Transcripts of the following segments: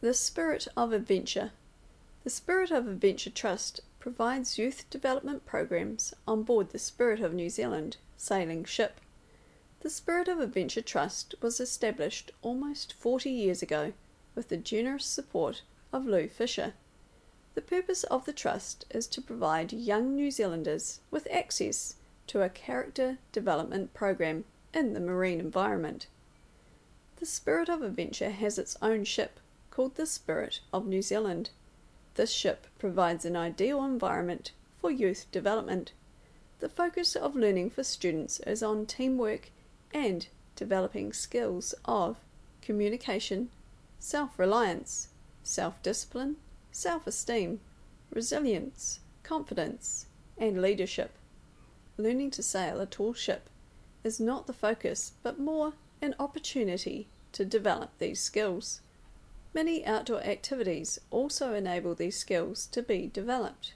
The Spirit of Adventure. The Spirit of Adventure Trust provides youth development programs on board the Spirit of New Zealand sailing ship. The Spirit of Adventure Trust was established almost 40 years ago with the generous support of Lou Fisher. The purpose of the Trust is to provide young New Zealanders with access to a character development program in the marine environment. The Spirit of Adventure has its own ship called the Spirit of New Zealand. This ship provides an ideal environment for youth development. The focus of learning for students is on teamwork and developing skills of communication, self-reliance, self-discipline, self-esteem, resilience, confidence, and leadership. Learning to sail a tall ship is not the focus, but more an opportunity to develop these skills. Many outdoor activities also enable these skills to be developed.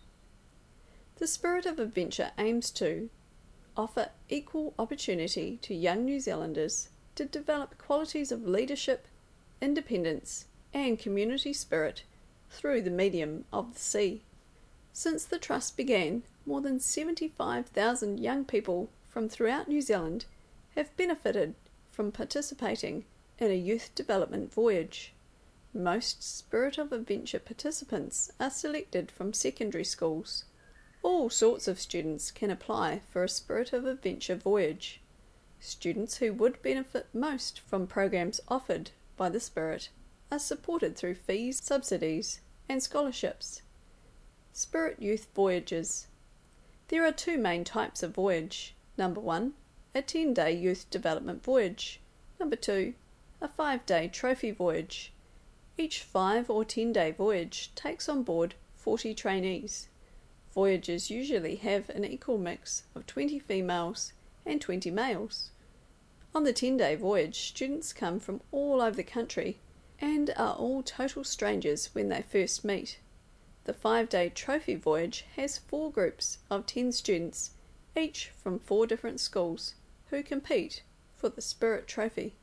The Spirit of Adventure aims to offer equal opportunity to young New Zealanders to develop qualities of leadership, independence, and community spirit through the medium of the sea. Since the Trust began, more than 75,000 young people from throughout New Zealand have benefited from participating in a youth development voyage. Most Spirit of Adventure participants are selected from secondary schools. All sorts of students can apply for a Spirit of Adventure voyage. Students who would benefit most from programs offered by the Spirit are supported through fees, subsidies, and scholarships. Spirit Youth Voyages. There are two main types of voyage. Number 1, a 10-day youth development voyage. Number 2, a 5-day trophy voyage. Each 5 or 10-day voyage takes on board 40 trainees. Voyages usually have an equal mix of 20 females and 20 males. On the 10-day voyage, students come from all over the country and are all total strangers when they first meet. The 5-day trophy voyage has 4 groups of 10 students, each from 4 different schools, who compete for the Spirit Trophy.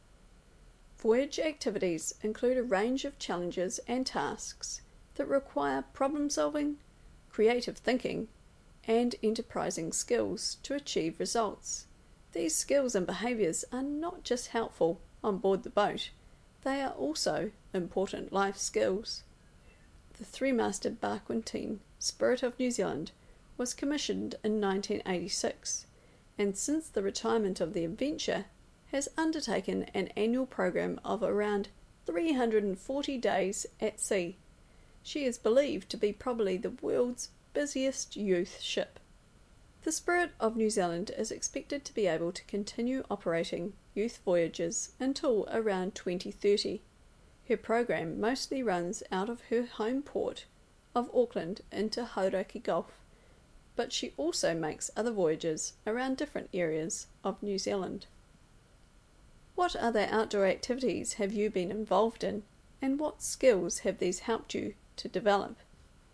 Voyage activities include a range of challenges and tasks that require problem-solving, creative thinking, and enterprising skills to achieve results. These skills and behaviours are not just helpful on board the boat, they are also important life skills. The 3-masted barquentine Spirit of New Zealand was commissioned in 1986, and since the retirement of the Adventure, has undertaken an annual program of around 340 days at sea. She is believed to be probably the world's busiest youth ship. The Spirit of New Zealand is expected to be able to continue operating youth voyages until around 2030. Her program mostly runs out of her home port of Auckland into Hauraki Gulf, but she also makes other voyages around different areas of New Zealand. What other outdoor activities have you been involved in, and what skills have these helped you to develop?